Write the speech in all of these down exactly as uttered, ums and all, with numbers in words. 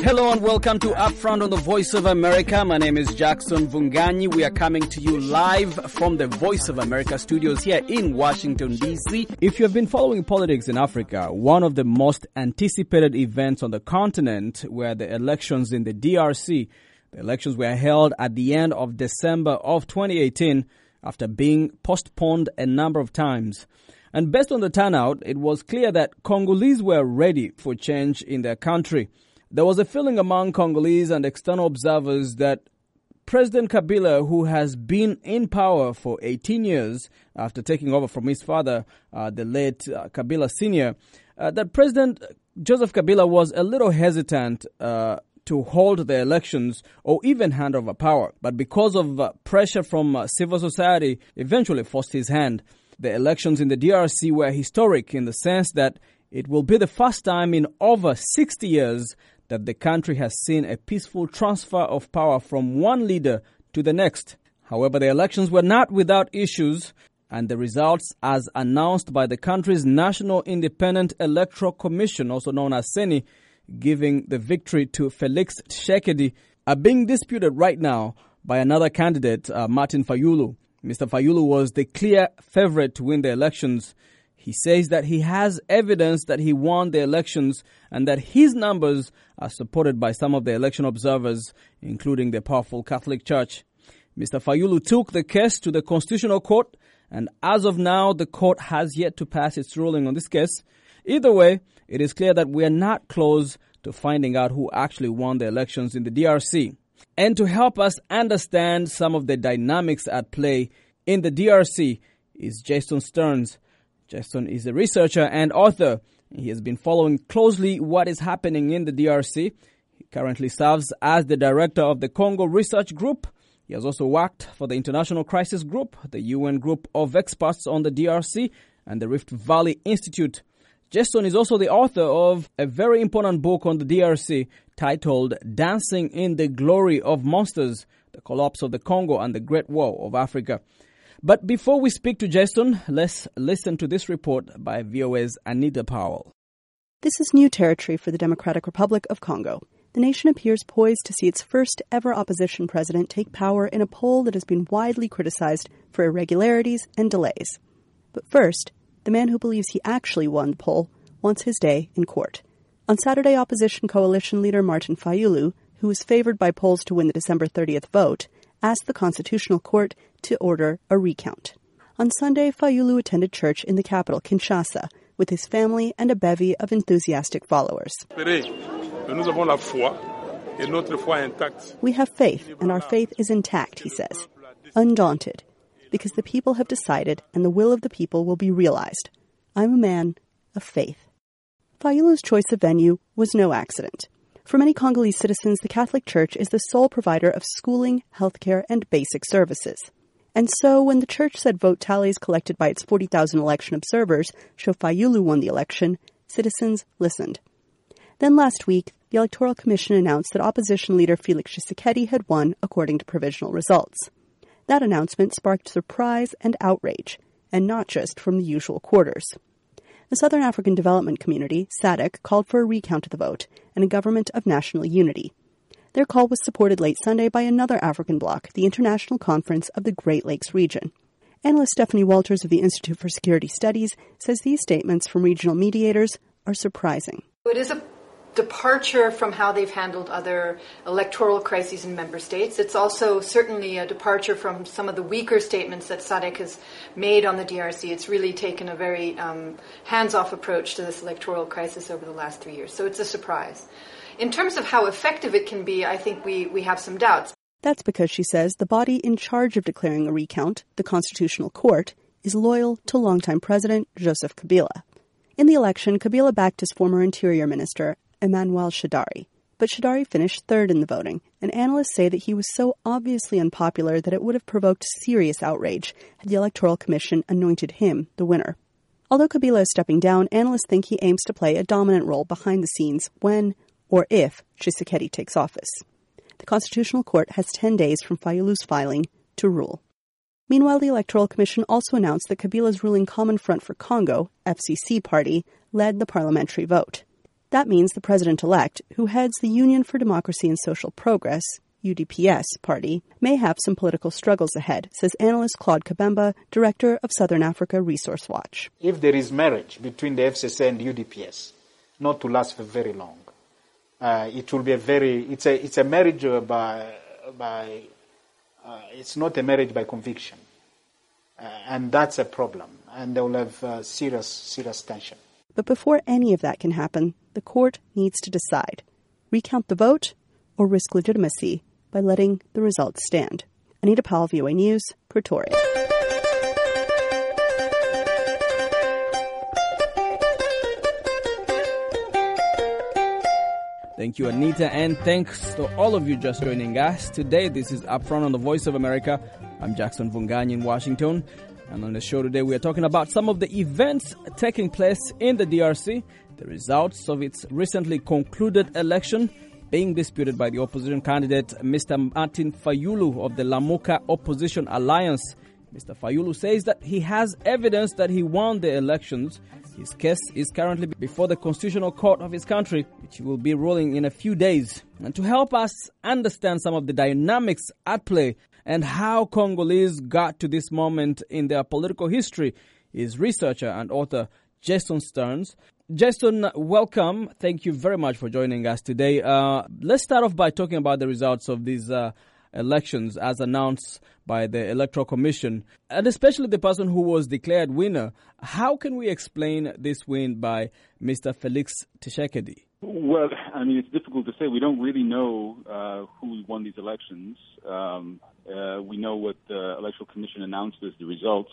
Hello and welcome to Upfront on the Voice of America. My name is Jackson Vunganyi. We are coming to you live from the Voice of America studios here in Washington, D C. If you have been following politics in Africa, one of the most anticipated events on the continent were the elections in the D R C. The elections were held at the end of December of twenty eighteen after being postponed a number of times. And based on the turnout, it was clear that Congolese were ready for change in their country. There was a feeling among Congolese and external observers that President Kabila, who has been in power for eighteen years after taking over from his father, uh, the late uh, Kabila Senior, uh, that President Joseph Kabila was a little hesitant uh, to hold the elections or even hand over power. But because of uh, pressure from uh, civil society, eventually forced his hand. The elections in the D R C were historic in the sense that it will be the first time in over sixty years that the country has seen a peaceful transfer of power from one leader to the next. However, the elections were not without issues, and the results, as announced by the country's National Independent Electoral Commission, also known as CENI, giving the victory to Felix Tshisekedi, are being disputed right now by another candidate, uh, Martin Fayulu. Mister Fayulu was the clear favorite to win the elections. He says that he has evidence that he won the elections and that his numbers are supported by some of the election observers, including the powerful Catholic Church. Mister Fayulu took the case to the Constitutional Court, and as of now, the court has yet to pass its ruling on this case. Either way, it is clear that we are not close to finding out who actually won the elections in the D R C. And to help us understand some of the dynamics at play in the D R C is Jason Stearns. Jason is a researcher and author. He has been following closely what is happening in the D R C. He currently serves as the director of the Congo Research Group. He has also worked for the International Crisis Group, the U N Group of Experts on the D R C, and the Rift Valley Institute. Jason is also the author of a very important book on the D R C titled Dancing in the Glory of Monsters, the Collapse of the Congo and the Great War of Africa. But before we speak to Jason, let's listen to this report by V O A's Anita Powell. This is new territory for the Democratic Republic of Congo. The nation appears poised to see its first ever opposition president take power in a poll that has been widely criticized for irregularities and delays. But first, the man who believes he actually won the poll wants his day in court. On Saturday, opposition coalition leader Martin Fayulu, who was favored by polls to win the December thirtieth vote, asked the Constitutional Court to order a recount. On Sunday, Fayulu attended church in the capital, Kinshasa, with his family and a bevy of enthusiastic followers. We have faith, and our faith is intact, he says, undaunted, because the people have decided and the will of the people will be realized. I'm a man of faith. Fayulu's choice of venue was no accident. For many Congolese citizens, the Catholic Church is the sole provider of schooling, healthcare, and basic services. And so, when the Church said vote tallies collected by its forty thousand election observers show Fayulu won the election, citizens listened. Then last week, the Electoral Commission announced that opposition leader Felix Tshisekedi had won according to provisional results. That announcement sparked surprise and outrage, and not just from the usual quarters. The Southern African Development Community, S A D C, called for a recount of the vote and a government of national unity. Their call was supported late Sunday by another African bloc, the International Conference of the Great Lakes Region. Analyst Stephanie Walters of the Institute for Security Studies says these statements from regional mediators are surprising. It is a departure from how they've handled other electoral crises in member states. It's also certainly a departure from some of the weaker statements that S A D C has made on the D R C. It's really taken a very um, hands-off approach to this electoral crisis over the last three years. So it's a surprise. In terms of how effective it can be, I think we, we have some doubts. That's because, she says, the body in charge of declaring a recount, the Constitutional Court, is loyal to longtime President Joseph Kabila. In the election, Kabila backed his former Interior Minister, Emmanuel Shadari. But Shadari finished third in the voting, and analysts say that he was so obviously unpopular that it would have provoked serious outrage had the Electoral Commission anointed him the winner. Although Kabila is stepping down, analysts think he aims to play a dominant role behind the scenes when, or if, Tshisekedi takes office. The Constitutional Court has ten days from Fayulu's filing to rule. Meanwhile, the Electoral Commission also announced that Kabila's ruling Common Front for Congo, F C C party, led the parliamentary vote. That means the president-elect, who heads the Union for Democracy and Social Progress, U D P S, party, may have some political struggles ahead, says analyst Claude Kabemba, director of Southern Africa Resource Watch. If there is marriage between the F C C and U D P S, not to last for very long, uh, it will be a very, it's a, it's a marriage uh, by, by uh, it's not a marriage by conviction. Uh, and that's a problem. And they will have uh, serious, serious tension. But before any of that can happen, the court needs to decide. Recount the vote or risk legitimacy by letting the results stand. Anita Powell, V O A News, Pretoria. Thank you, Anita, and thanks to all of you just joining us today. This is Upfront on the Voice of America. I'm Jackson Vunganyi in Washington. And on the show today, we are talking about some of the events taking place in the D R C, the results of its recently concluded election being disputed by the opposition candidate, Mister Martin Fayulu of the Lamuka Opposition Alliance. Mister Fayulu says that he has evidence that he won the elections. His case is currently before the Constitutional Court of his country, which will be ruling in a few days. And to help us understand some of the dynamics at play and how Congolese got to this moment in their political history is researcher and author Jason Stearns. Jason, welcome. Thank you very much for joining us today. Uh, let's start off by talking about the results of these uh, elections as announced by the Electoral Commission, and especially the person who was declared winner. How can we explain this win by Mister Felix Tshisekedi? Well, I mean, it's difficult to say. We don't really know uh, who won these elections. Um, uh, we know what the Electoral Commission announced as the results.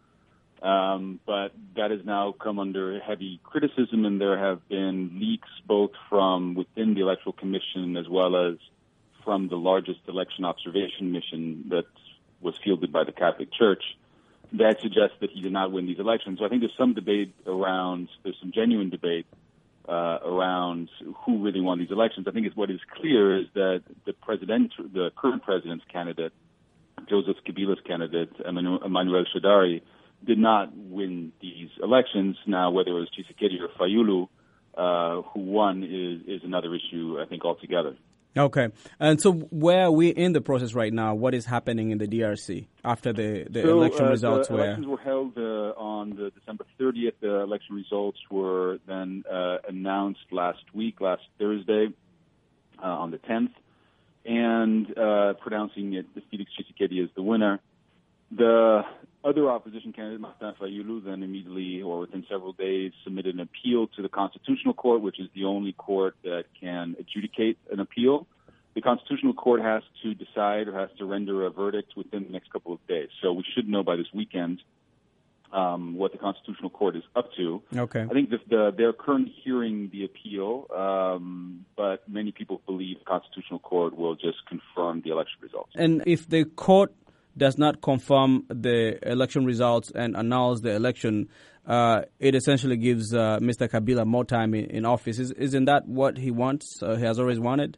Um, but that has now come under heavy criticism, and there have been leaks both from within the Electoral Commission as well as from the largest election observation mission that was fielded by the Catholic Church that suggests that he did not win these elections. So I think there's some debate around, there's some genuine debate uh, around who really won these elections. I think it's, what is clear is that the president, the current president's candidate, Joseph Kabila's candidate, Emmanuel Shadari, did not win these elections. Now, whether it was Tshisekedi or Fayulu uh, who won is, is another issue, I think, altogether. Okay. And so where are we in the process right now? What is happening in the D R C after the, the so, election uh, results the were? elections were held uh, on the December thirtieth. The election results were then uh, announced last week, last Thursday, uh, on the tenth, and uh, pronouncing it, Felix Tshisekedi as the winner. The other opposition candidate, Martin Fayulu, then immediately or within several days submitted an appeal to the Constitutional Court, which is the only court that can adjudicate an appeal. The Constitutional Court has to decide or has to render a verdict within the next couple of days. So we should know by this weekend um, what the Constitutional Court is up to. Okay. I think that the, they're currently hearing the appeal, um, but many people believe the Constitutional Court will just confirm the election results. And if the court does not confirm the election results and announce the election, uh, it essentially gives uh, Mister Kabila more time in, in office. Is, isn't that what he wants, uh, he has always wanted?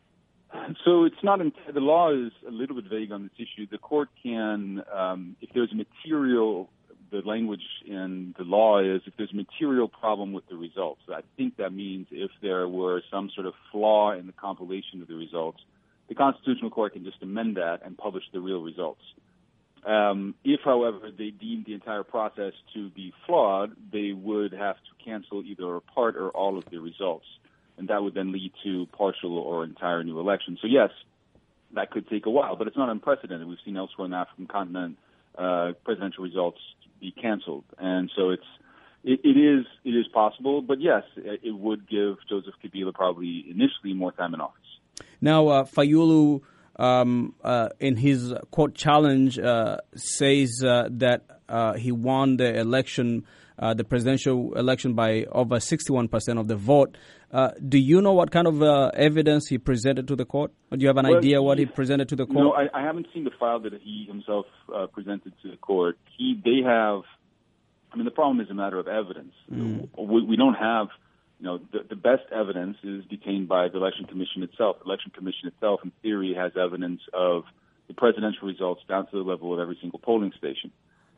So it's not, in, the law is a little bit vague on this issue. The court can, um, if there's a material, the language in the law is if there's a material problem with the results. I think that means if there were some sort of flaw in the compilation of the results, the Constitutional Court can just amend that and publish the real results. Um, if, however, they deem the entire process to be flawed, they would have to cancel either a part or all of the results. And that would then lead to partial or entire new elections. So, yes, that could take a while, but it's not unprecedented. We've seen elsewhere in the African continent uh, presidential results be canceled. And so it's it, it is it is possible, but, yes, it, it would give Joseph Kabila probably initially more time in office. Now, uh, Fayulu, um, uh, in his court challenge, uh, says uh, that uh, he won the election, uh, the presidential election, by over sixty-one percent of the vote. Uh, do you know what kind of uh, evidence he presented to the court? Or do you have an well, idea what he presented to the court? No, I, I haven't seen the file that he himself uh, presented to the court. He, they have, I mean, the problem is a matter of evidence. Mm. We, we don't have... You know, the, the best evidence is detained by the Election Commission itself. The Election Commission itself, in theory, has evidence of the presidential results down to the level of every single polling station.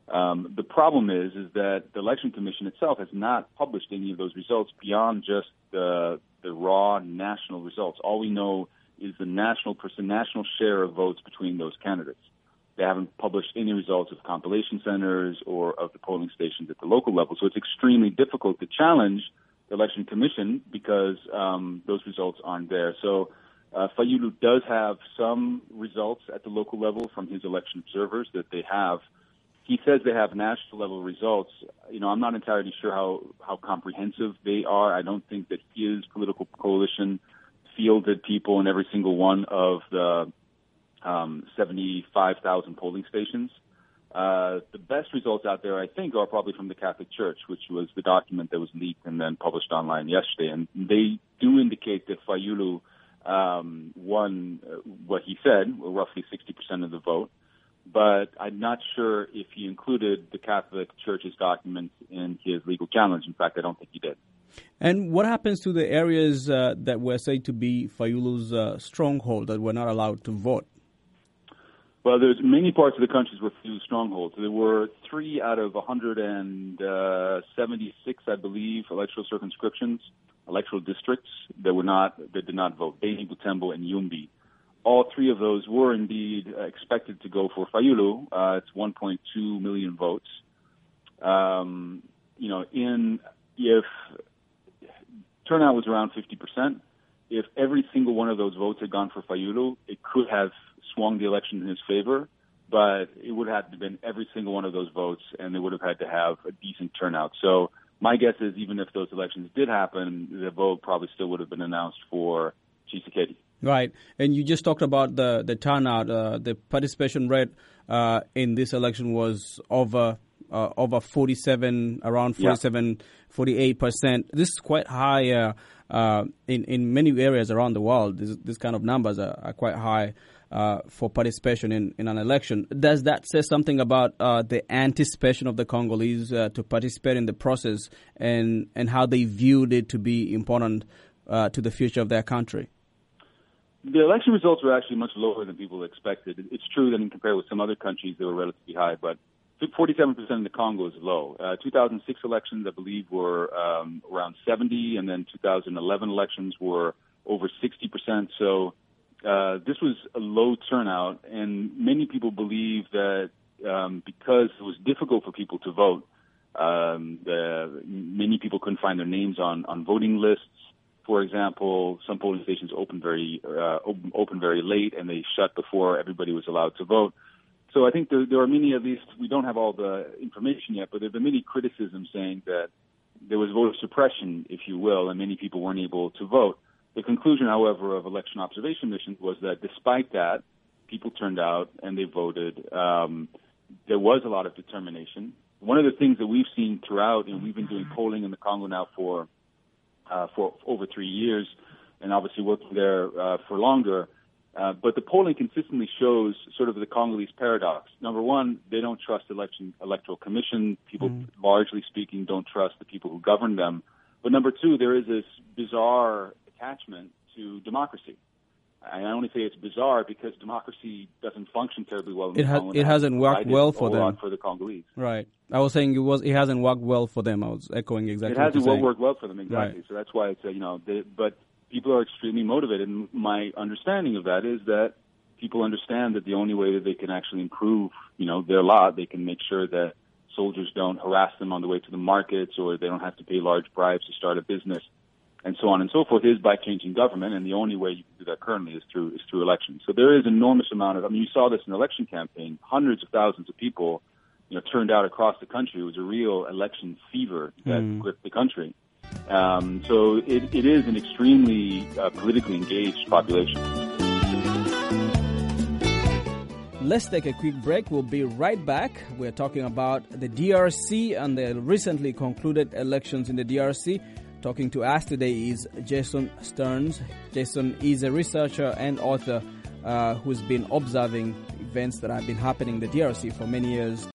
Um, the problem is, is that the Election Commission itself has not published any of those results beyond just the, the raw national results. All we know is the national person, national share of votes between those candidates. They haven't published any results of compilation centers or of the polling stations at the local level. So it's extremely difficult to challenge the Election Commission because um, those results aren't there. So uh, Fayulu does have some results at the local level from his election observers that they have. He says they have national level results. You know, I'm not entirely sure how, how comprehensive they are. I don't think that his political coalition fielded people in every single one of the um, seventy-five thousand polling stations. Uh, the best results out there, I think, are probably from the Catholic Church, which was the document that was leaked and then published online yesterday. And they do indicate that Fayulu um, won uh, what he said, roughly sixty percent of the vote. But I'm not sure if he included the Catholic Church's documents in his legal challenge. In fact, I don't think he did. And what happens to the areas uh, that were said to be Fayulu's uh, stronghold that were not allowed to vote? Well, there's many parts of the country where Fayulu's strongholds. There were three out of one hundred seventy-six, I believe, electoral circumscriptions, electoral districts that were not that did not vote: Beni, Butembo, and Yumbi. All three of those were indeed uh, expected to go for Fayulu. Uh, it's one point two million votes. Um, you know, in if turnout was around fifty percent, if every single one of those votes had gone for Fayulu, it could have swung the election in his favor, but it would have been every single one of those votes, and they would have had to have a decent turnout. So my guess is even if those elections did happen, the vote probably still would have been announced for Tshisekedi. Right. And you just talked about the, the turnout. Uh, the participation rate uh, in this election was over uh, over forty-seven, around forty-seven, yeah. forty-eight percent. This is quite high uh, uh, in, in many areas around the world. This, this kind of numbers are, are quite high uh, for participation in, in an election. Does that say something about uh, the anticipation of the Congolese uh, to participate in the process and, and how they viewed it to be important uh, to the future of their country? The election results were actually much lower than people expected. It's true that in compared with some other countries, they were relatively high, but forty-seven percent in the Congo is low. Uh, two thousand six elections, I believe, were um, around seventy, and then two thousand eleven elections were over sixty percent. So uh, this was a low turnout, and many people believe that um, because it was difficult for people to vote, um, the, many people couldn't find their names on, on voting lists. For example, some polling stations opened very uh, open, open very late, and they shut before everybody was allowed to vote. So I think there, there are many, at least we don't have all the information yet, but there have been many criticisms saying that there was voter suppression, if you will, and many people weren't able to vote. The conclusion, however, of election observation missions was that despite that, people turned out and they voted. Um, there was a lot of determination. One of the things that we've seen throughout, and we've been doing polling in the Congo now for Uh, for over three years, and obviously working there uh, for longer. Uh, but the polling consistently shows sort of the Congolese paradox. Number one, they don't trust election electoral commission. People, mm. largely speaking, don't trust the people who govern them. But number two, there is this bizarre attachment to democracy. I only say it's bizarre because democracy doesn't function terribly well in it the ha- Congo. It hasn't worked well for them. For the Congolese. Right. I was saying it was. It hasn't worked well for them. I was echoing exactly. It hasn't what well worked well for them exactly. Right. So that's why it's uh, you know. They, but people are extremely motivated. And my understanding of that is that people understand that the only way that they can actually improve, you know, their lot, they can make sure that soldiers don't harass them on the way to the markets, or they don't have to pay large bribes to start a business, and so on and so forth, is by changing government. And the only way you can do that currently is through is through elections. So there is an enormous amount of, I mean, you saw this in the election campaign. Hundreds of thousands of people, you know, turned out across the country. It was a real election fever that mm. gripped the country. Um, so it, it is an extremely uh, politically engaged population. Let's take a quick break. We'll be right back. We're talking about the D R C and the recently concluded elections in the D R C. Talking to us today is Jason Stearns. Jason is a researcher and author uh, who's been observing events that have been happening in the D R C for many years.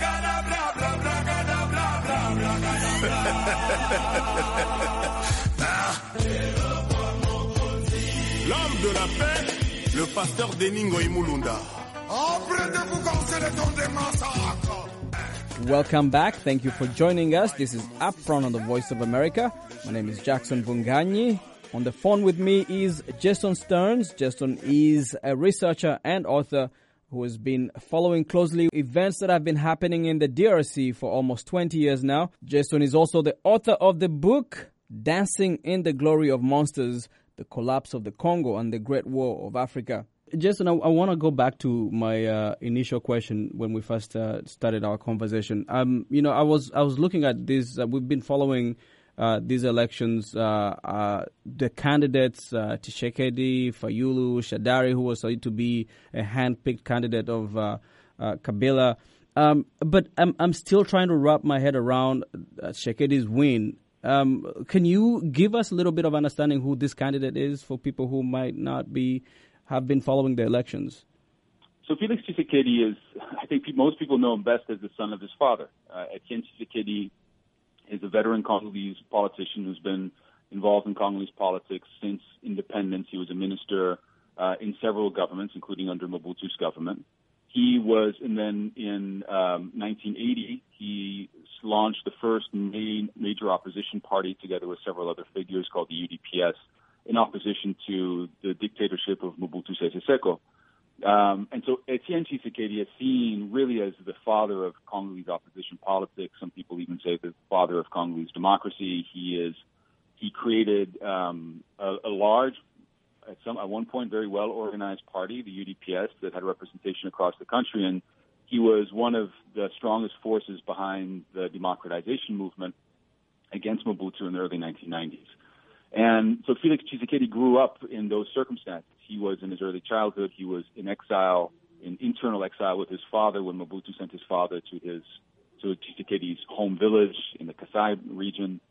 L'homme de la paix, le pasteur Deningo Imulunda. Après de vous commencer le temps des massacres, Welcome back. Thank you for joining us. This is Upfront on the Voice of America. My name is Jackson Vunganyi. On the phone with me is Jason Stearns. Jason is a researcher and author who has been following closely events that have been happening in the D R C for almost twenty years now. Jason is also the author of the book, Dancing in the Glory of Monsters, The Collapse of the Congo and the Great War of Africa. Jason, I, I want to go back to my uh, initial question when we first uh, started our conversation. Um, you know, I was I was looking at this. Uh, we've been following uh, these elections. Uh, uh, the candidates, uh, Tshisekedi, Fayulu, Shadari, who was said to be a hand-picked candidate of uh, uh, Kabila. Um, but I'm I'm still trying to wrap my head around uh, Tshisekedi's win. Um, can you give us a little bit of understanding who this candidate is for people who might not be have been following the elections? So Felix Tshisekedi is, I think most people know him best as the son of his father. Uh, Etienne Tshisekedi is a veteran Congolese politician who's been involved in Congolese politics since independence. He was a minister uh, in several governments, including under Mobutu's government. He was, and then in um, nineteen eighty, he launched the first main major opposition party together with several other figures called the U D P S, in opposition to the dictatorship of Mobutu Sese Seko. Um, and so Etienne Tshisekedi is seen really as the father of Congolese opposition politics. Some people even say the father of Congolese democracy. He is he created um, a, a large, at some at one point very well organized party, the U D P S, that had representation across the country, and he was one of the strongest forces behind the democratization movement against Mobutu in the early nineteen nineties. And so Felix Tshisekedi grew up in those circumstances. He was in his early childhood. He was in exile, in internal exile with his father when Mobutu sent his father to his to Tshisekedi's home village in the Kasai region.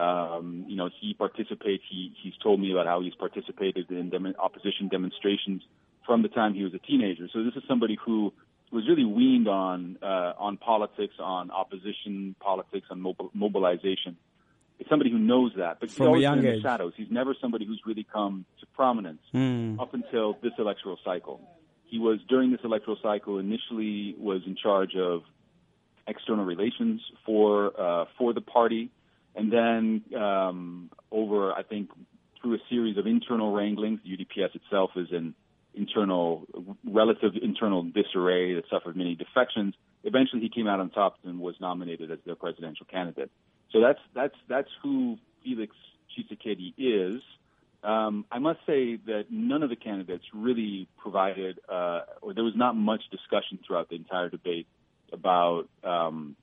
Um, you know, he participates. He he's told me about how he's participated in dem- opposition demonstrations from the time he was a teenager. So this is somebody who was really weaned on uh, on politics, on opposition politics, on mobil- mobilization. It's somebody who knows that, but he's From always a young been in age. the shadows. He's never somebody who's really come to prominence Mm. up until this electoral cycle. He was, during this electoral cycle, initially was in charge of external relations for uh, for the party, and then um, over, I think, through a series of internal wranglings, the U D P S itself is in internal, relative internal disarray that suffered many defections. Eventually, he came out on top and was nominated as their presidential candidate. So that's that's that's who Felix Tshisekedi is. Um, I must say that none of the candidates really provided, uh, or there was not much discussion throughout the entire debate about um,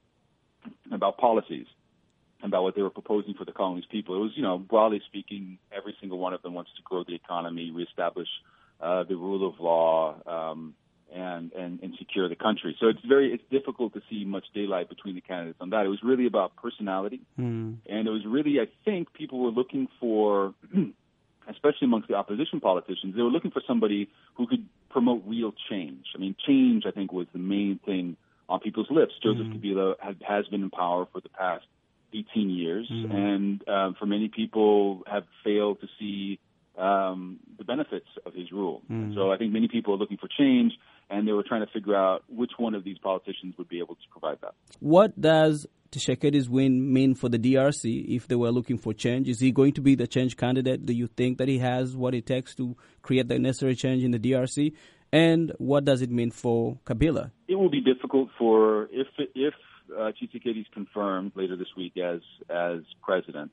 about policies, about what they were proposing for the Congolese people. It was, you know, broadly speaking, every single one of them wants to grow the economy, reestablish uh, the rule of law, um, and, and, and secure the country. So it's very, it's difficult to see much daylight between the candidates on that. It was really about personality. Mm. And it was really, I think, people were looking for, especially amongst the opposition politicians, they were looking for somebody who could promote real change. I mean, change, I think, was the main thing on people's lips. Joseph mm. Kabila has, has been in power for the past eighteen years, mm. and uh, for many people have failed to see um, the benefits of his rule. Mm. So I think many people are looking for change, and they were trying to figure out which one of these politicians would be able to provide that. What does Tshisekedi's win mean for the D R C if they were looking for change? Is he going to be the change candidate? Do you think that he has what it takes to create the necessary change in the D R C? And what does it mean for Kabila? It will be difficult for, if if uh, Tshisekedi is confirmed later this week as as president,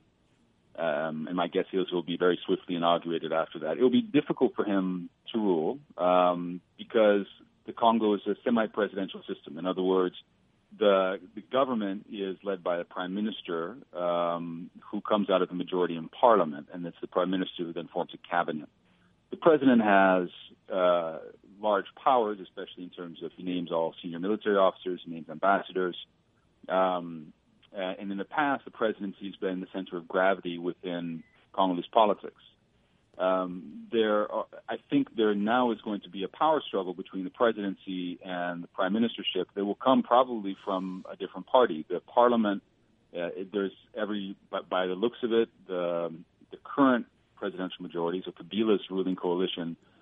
um, and my guess is he'll be very swiftly inaugurated after that. It will be difficult for him to rule um, because the Congo is a semi-presidential system. In other words, the the government is led by a prime minister um, who comes out of the majority in parliament, and it's the prime minister who then forms a cabinet. The president has uh, large powers, especially in terms of he names all senior military officers, he names ambassadors. Um, uh, and in the past, the presidency has been the center of gravity within Congolese politics. Um, there, are, I think there now is going to be a power struggle between the presidency and the prime ministership that will come probably from a different party. The parliament, uh, it, there's every, by, by the looks of it, the, the current presidential majority, so Kabila's ruling coalition,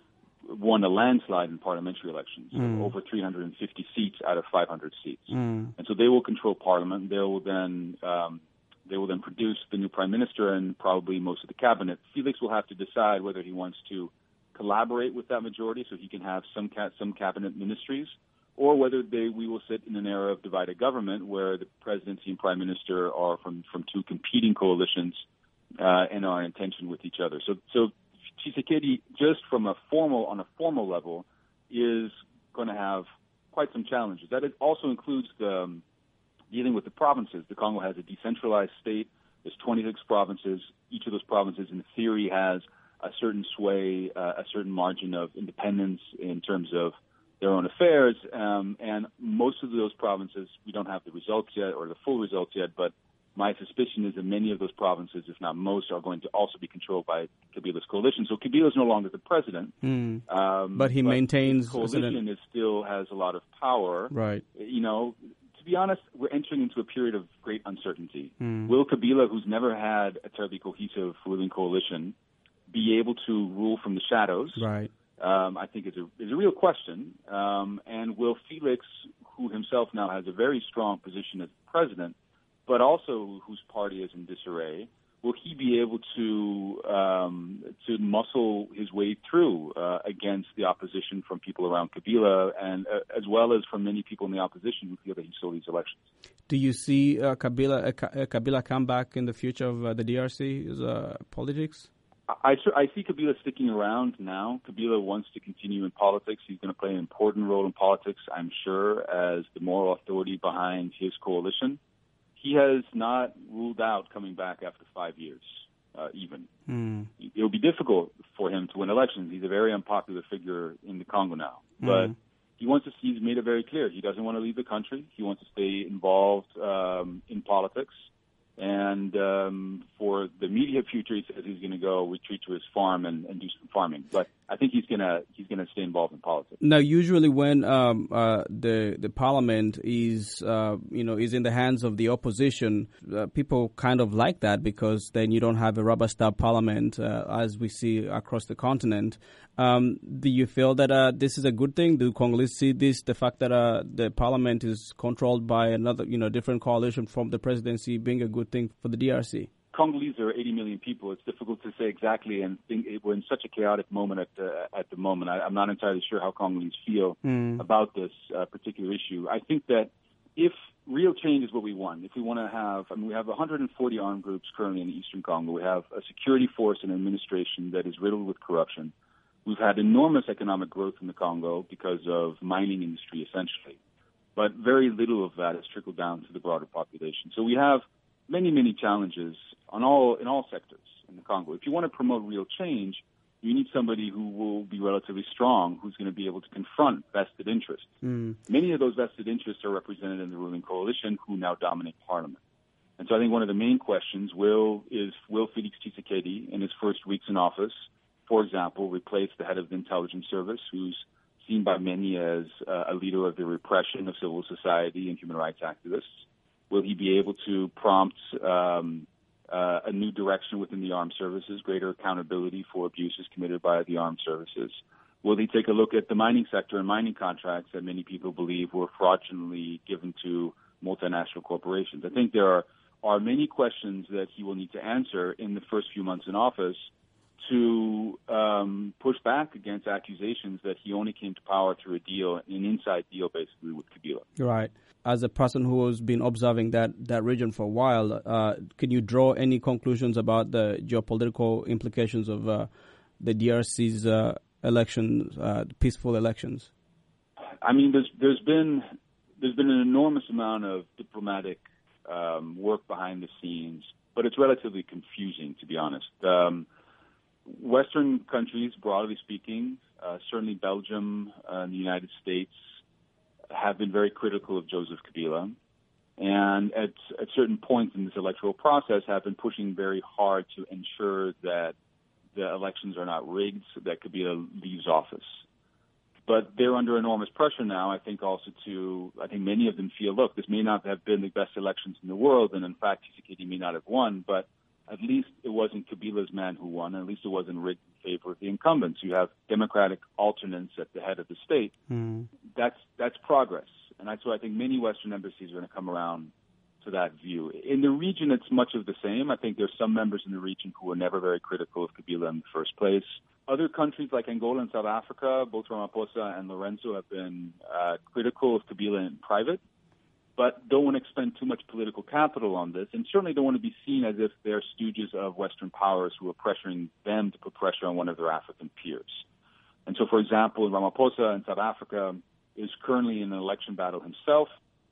won a landslide in parliamentary elections, mm. over three hundred fifty seats out of five hundred seats. Mm. And so they will control parliament. They will then um, they will then produce the new prime minister and probably most of the cabinet. Felix will have to decide whether he wants to collaborate with that majority so he can have some ca- some cabinet ministries, or whether they we will sit in an era of divided government where the presidency and prime minister are from, from two competing coalitions uh, and are in tension with each other. So so Tshisekedi, just from a formal on a formal level, is going to have quite some challenges. That also includes the, um, dealing with the provinces. The Congo has a decentralized state. There's twenty-six provinces. Each of those provinces, in theory, has a certain sway, uh, a certain margin of independence in terms of their own affairs. Um, and most of those provinces, we don't have the results yet or the full results yet, but my suspicion is that many of those provinces, if not most, are going to also be controlled by Kabila's coalition. So Kabila is no longer the president. Mm. Um, but he but maintains... The coalition is still has a lot of power. Right. You know, to be honest, we're entering into a period of great uncertainty. Mm. Will Kabila, who's never had a terribly cohesive ruling coalition, be able to rule from the shadows? Right. Um, I think is a is a real question. Um, and will Felix, who himself now has a very strong position as president, but also whose party is in disarray, will he be able to um, to muscle his way through uh, against the opposition from people around Kabila, and uh, as well as from many people in the opposition who feel that he stole these elections? Do you see uh, Kabila uh, Kabila come back in the future of uh, the D R C's uh, politics? I, I see Kabila sticking around now. Kabila wants to continue in politics. He's going to play an important role in politics, I'm sure, as the moral authority behind his coalition. He has not ruled out coming back after five years, uh, even. Mm. It will be difficult for him to win elections. He's a very unpopular figure in the Congo now. Mm. But he wants to see, he's made it very clear. He doesn't want to leave the country. He wants to stay involved um, in politics. And um, for the immediate future, he says he's going to go retreat to his farm and, and do some farming. But I think he's going to he's going to stay involved in politics. Now, usually when um, uh, the the parliament is uh, you know is in the hands of the opposition, uh, people kind of like that because then you don't have a rubber stamp parliament uh, as we see across the continent. Um, do you feel that uh, this is a good thing? Do Congolese see this, the fact that uh, the parliament is controlled by another, you know, different coalition from the presidency, being a good thing for the D R C? Congolese are eighty million people. It's difficult to say exactly, and think we're in such a chaotic moment at the, at the moment. I, I'm not entirely sure how Congolese feel mm. about this uh, particular issue. I think that if real change is what we want, if we want to have, I mean, we have one hundred forty armed groups currently in the Eastern Congo. We have a security force and administration that is riddled with corruption. We've had enormous economic growth in the Congo because of mining industry, essentially. But very little of that has trickled down to the broader population. So we have many, many challenges on all in all sectors in the Congo. If you want to promote real change, you need somebody who will be relatively strong, who's going to be able to confront vested interests. Mm. Many of those vested interests are represented in the ruling coalition, who now dominate parliament. And so I think one of the main questions will is, will Felix Tshisekedi, in his first weeks in office, for example, replace the head of the intelligence service, who's seen by many as uh, a leader of the repression of civil society and human rights activists? Will he be able to prompt um, uh, a new direction within the armed services, greater accountability for abuses committed by the armed services? Will he take a look at the mining sector and mining contracts that many people believe were fraudulently given to multinational corporations? I think there are, are many questions that he will need to answer in the first few months in office to um, push back against accusations that he only came to power through a deal, an inside deal, basically, with Kabila. Right. As a person who has been observing that, that region for a while, uh, can you draw any conclusions about the geopolitical implications of uh, the D R C's uh, elections, uh, peaceful elections? I mean, there's there's been there's been an enormous amount of diplomatic um, work behind the scenes, but it's relatively confusing, to be honest. Um, Western countries, broadly speaking, uh, certainly Belgium uh, and the United States, have been very critical of Joseph Kabila, and at, at certain points in this electoral process have been pushing very hard to ensure that the elections are not rigged, so that Kabila leaves office. But they're under enormous pressure now, I think also to, I think many of them feel, look, this may not have been the best elections in the world, and in fact, Tshisekedi may not have won, but at least it wasn't Kabila's man who won. At least it wasn't rigged in favor of the incumbents. You have Democratic alternates at the head of the state. Mm. That's that's progress, and that's why I think many Western embassies are going to come around to that view. In the region, it's much of the same. I think there's some members in the region who were never very critical of Kabila in the first place. Other countries like Angola and South Africa, both Ramaphosa and Lorenzo have been uh, critical of Kabila in private, but don't want to expend too much political capital on this, and certainly don't want to be seen as if they're stooges of Western powers who are pressuring them to put pressure on one of their African peers. And so, for example, Ramaphosa in South Africa is currently in an election battle himself.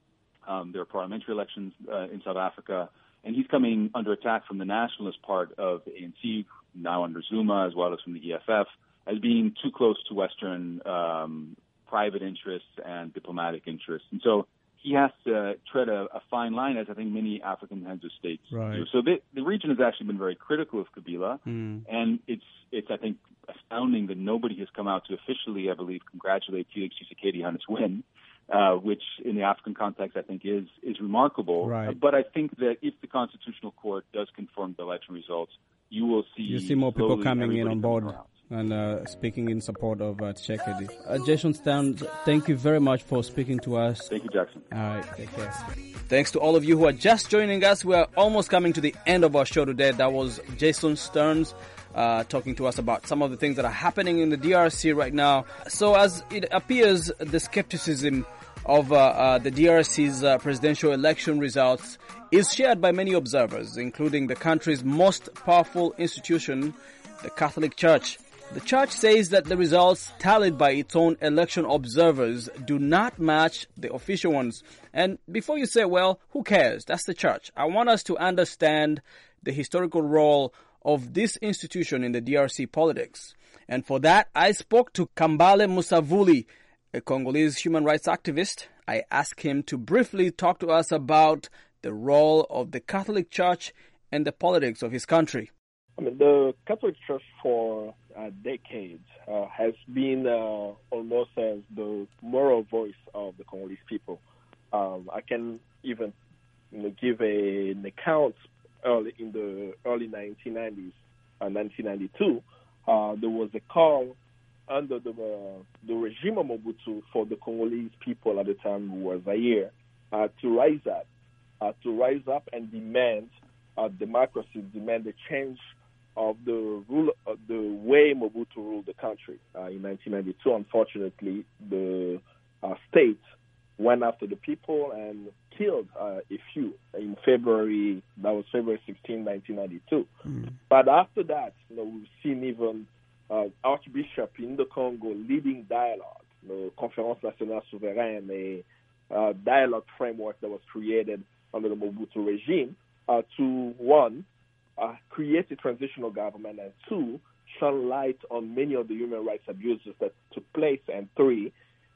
Um, there are parliamentary elections uh, in South Africa, and he's coming under attack from the nationalist part of the A N C, now under Zuma, as well as from the E F F, as being too close to Western um, private interests and diplomatic interests. And so he has to tread a, a fine line, as I think many African heads of states right. do. So the, the region has actually been very critical of Kabila, mm. and it's, it's, I think, astounding that nobody has come out to officially, I believe, congratulate Felix Tshisekedi on his win. Uh, which in the African context I think is is remarkable. Right. Uh, but I think that if the Constitutional Court does confirm the election results, you will see you see more people coming in on board and uh, speaking in support of uh, Tshisekedi. Uh, Jason Stearns, thank you very much for speaking to us. Thank you, Jackson. All right, take care. Thanks to all of you who are just joining us. We are almost coming to the end of our show today. That was Jason Stearns Uh, talking to us about some of the things that are happening in the D R C right now. So as it appears, the skepticism of uh, uh, the D R C's uh, presidential election results is shared by many observers, including the country's most powerful institution, the Catholic Church. The church says that the results tallied by its own election observers do not match the official ones. And before you say, well, who cares? That's the church. I want us to understand the historical role of this institution in the D R C politics. And for that, I spoke to Kambale Musavuli, a Congolese human rights activist. I asked him to briefly talk to us about the role of the Catholic Church in the politics of his country. I mean, the Catholic Church for uh, decades uh, has been uh, almost as the moral voice of the Congolese people. Um, I can even you know, give a, an account. Early in the early nineteen nineties, uh, nineteen ninety-two, uh, there was a call under the uh, the regime of Mobutu for the Congolese people at the time, who was Zaire, uh, to rise up, uh, to rise up and demand uh, democracy, demand the change of the rule, of the way Mobutu ruled the country. Uh, in nineteen ninety-two, unfortunately, the uh, state went after the people and killed uh, a few in February. That was February sixteenth, nineteen ninety-two. Mm. But after that, you know, we've seen even uh, Archbishop in the Congo leading dialogue, the Conférence Nationale Souveraine, a uh, dialogue framework that was created under the Mobutu regime uh, to, one, uh, create a transitional government, and two, shine light on many of the human rights abuses that took place, and three,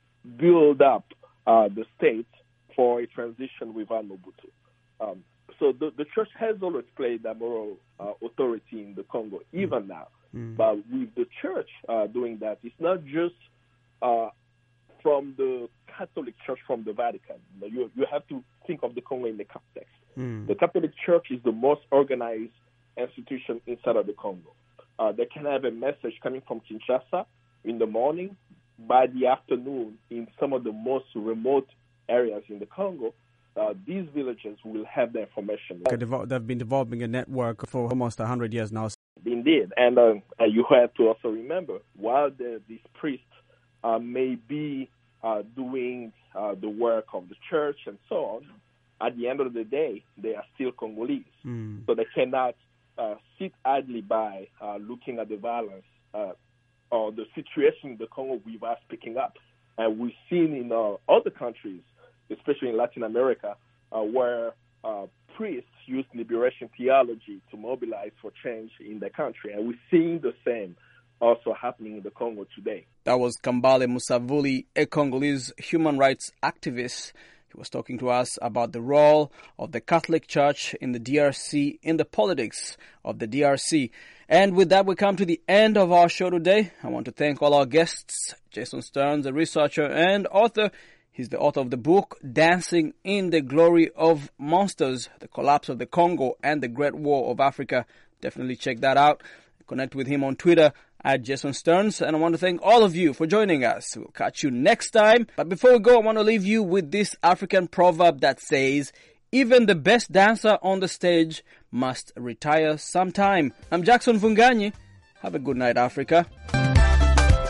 build up uh, the state for a transition without Mobutu. Um, so the, the church has always played that moral uh, authority in the Congo, even mm. now. Mm. But with the church uh, doing that, it's not just uh, from the Catholic Church from the Vatican. You, know, you, you have to think of the Congo in the context. Mm. The Catholic Church is the most organized institution inside of the Congo. Uh, they can have a message coming from Kinshasa in the morning. By the afternoon, in some of the most remote areas in the Congo, uh, these villages will have the information. They've been developing a network for almost one hundred years now. Indeed. And uh, you have to also remember, while the, these priests uh, may be uh, doing uh, the work of the church and so on, at the end of the day, they are still Congolese. Mm. So they cannot uh, sit idly by uh, looking at the violence uh, or the situation in the Congo without speaking up. And we've seen in uh, other countries, especially in Latin America, uh, where uh, priests use liberation theology to mobilize for change in the country. And we're seeing the same also happening in the Congo today. That was Kambale Musavuli, a Congolese human rights activist. He was talking to us about the role of the Catholic Church in the D R C, in the politics of the D R C. And with that, we come to the end of our show today. I want to thank all our guests, Jason Stearns, a researcher and author. He's the author of the book, Dancing in the Glory of Monsters, The Collapse of the Congo and the Great War of Africa. Definitely check that out. Connect with him on Twitter at Jason Stearns. And I want to thank all of you for joining us. We'll catch you next time. But before we go, I want to leave you with this African proverb that says, even the best dancer on the stage must retire sometime. I'm Jackson Vunganyi. Have a good night, Africa.